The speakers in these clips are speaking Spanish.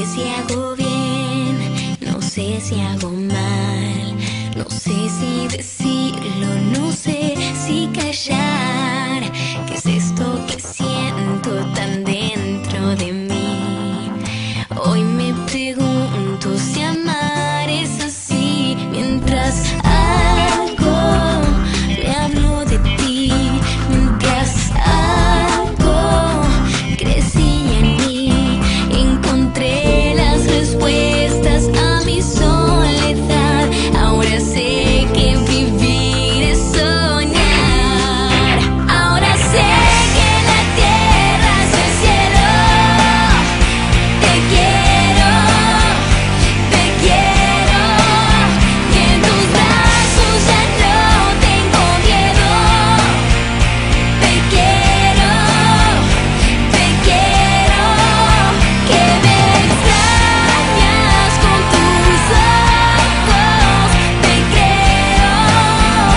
si hago bien, no sé si hago mal, no sé si decirlo, no sé si callar. ¿Qué es esto que siento tan dentro de mí? Hoy me pregunto si amar es así, mientras algo me habló de ti, mientras algo crecía en mí, encontré las respuestas a mi soledad. Ahora sé que vivir es soñar. Ahora sé que la tierra es el cielo. Te quiero, que en tus brazos ya no tengo miedo. Te quiero, que me extrañas con tus ojos. Te creo,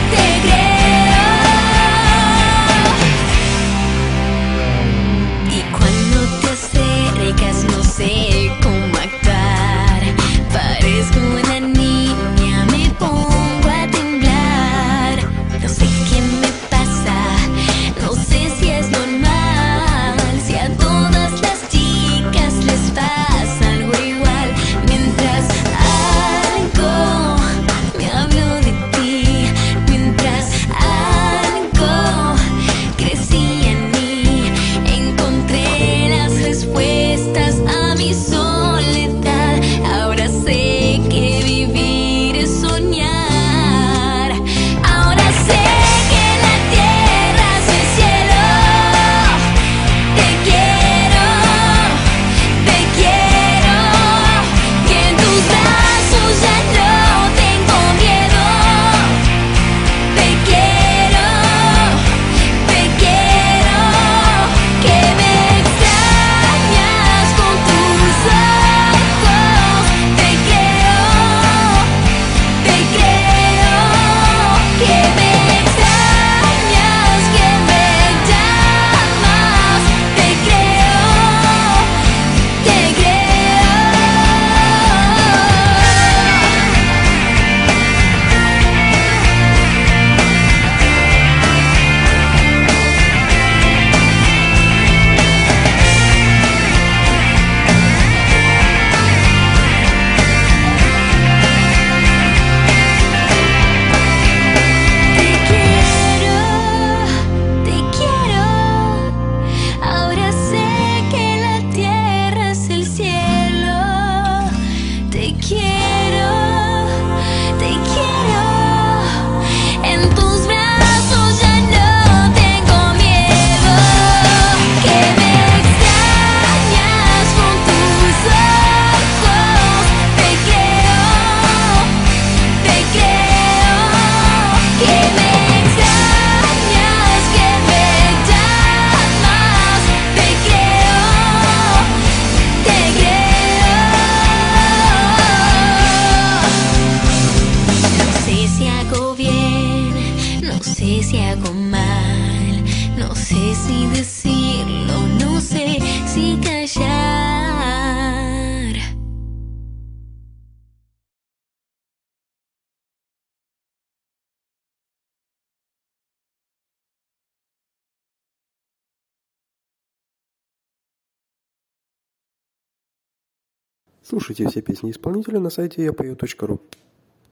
y cuando te acercas no sé cómo actuar. Parezco una niña, me pongo a temblar. No sé qué me pasa, no sé si es normal, si a todas las chicas les pasa algo igual. Mientras algo me habló de ti, mientras algo crecía en mí, encontré las respuestas a mi soledad. Ahora sé que vivir es soñar. Ahora sé que la tierra es el cielo. Te quiero, que en tus brazos ya no tengo miedo. Te quiero, que me extrañas con tus ojos. Te creo, que me extrañas, que me llamas. Te creo, te creo. Te quiero, ahora sé que la tierra es el cielo. Te quiero, en tus brazos ya no tengo miedo. Que me extrañas con tus ojos. Te creo, que me extrañas, que me llamas. Te creo, no sé si hago bien, no sé si hago mal, no sé si decirlo, no sé si callar. Слушайте все песни исполнителя на сайте yapою.ru.